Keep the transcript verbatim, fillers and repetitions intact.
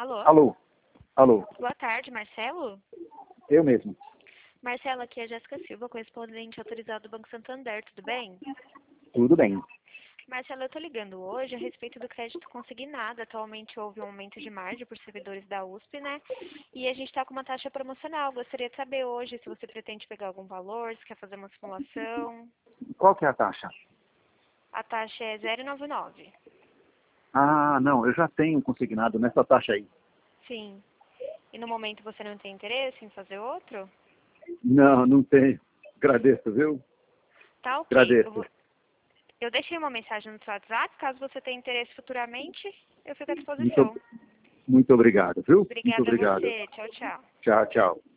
Alô? Alô? Alô? Boa tarde, Marcelo? Eu mesmo. Marcelo, aqui é a Jéssica Silva, correspondente autorizado do Banco Santander, tudo bem? Tudo bem. Marcelo, eu tô ligando hoje a respeito do crédito consignado. Atualmente houve um aumento de margem por servidores da U S P, né? E a gente está com uma taxa promocional. Gostaria de saber hoje se você pretende pegar algum valor, se quer fazer uma simulação. Qual que é a taxa? A taxa é zero vírgula noventa e nove. Ah, não, eu já tenho consignado nessa taxa aí. Sim. E no momento você não tem interesse em fazer outro? Não, não tenho. Agradeço, viu? Tá ok. Eu, Agradeço. vou... eu deixei uma mensagem no seu WhatsApp. Caso você tenha interesse futuramente, eu fico à Muito, disposição. muito obrigado, viu? Muito Obrigada a obrigado. você. Tchau, tchau. Tchau, tchau.